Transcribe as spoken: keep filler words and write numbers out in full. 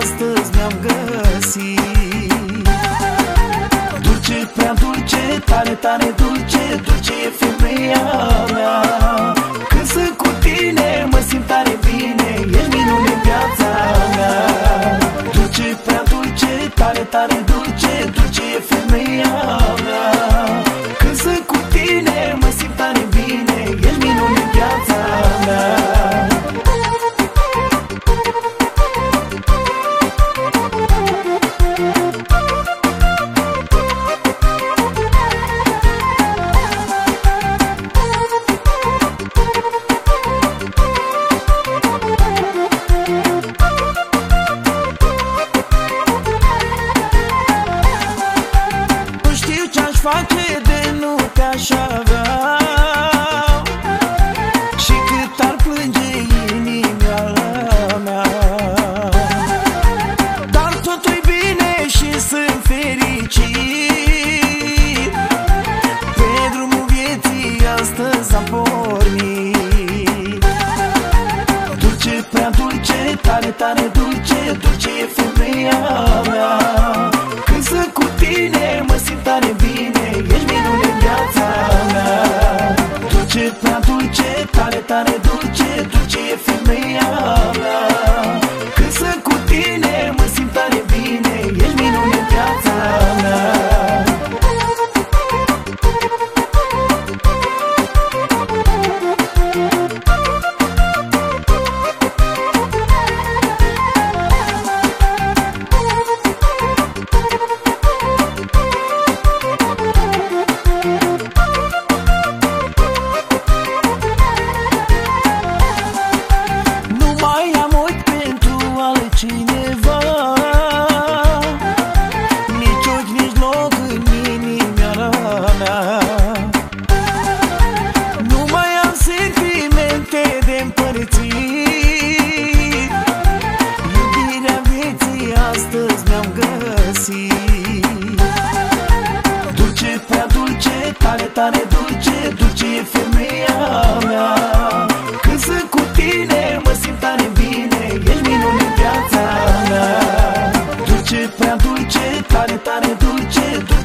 astăzi mi-am găsit. Dulce, prea dulce, tare, tare dulce, dulce e femeia mea. Când sunt cu tine mă simt tare bine, ești minune în viața mea. Dulce, prea dulce, tare, tare dulce, dulce e femeia mea. Când sunt cu tine mă simt tare bine, ești minune în viața mea. Face de nu te-aș avea și cât ar plânge inima mea, dar totul-i bine și sunt fericit. Pe drumul vieții astăzi am pornit. Dulce, prea dulce, tare, tare dulce, dulce e femeia mea. Când sunt cu tine mă simt tare bine, ești minune în viața mea. Dulce, prea dulce, tare, tare dulce, dulce e femeia mea. Când sunt cu tine mă simt tare bine, ești minune în viața mea. Cineva, nici ochi, nici loc în inima mea. Nu mai am sentimente de împărțit. Iubirea vieții astăzi mi-am găsit. Dulce, prea dulce, tare, tare dulce, dulce e femeia mea. Când sunt cu tine mă simt tare bine, ești minune în viața mea. Dulce, prea dulce, tare, tare dulce, dulce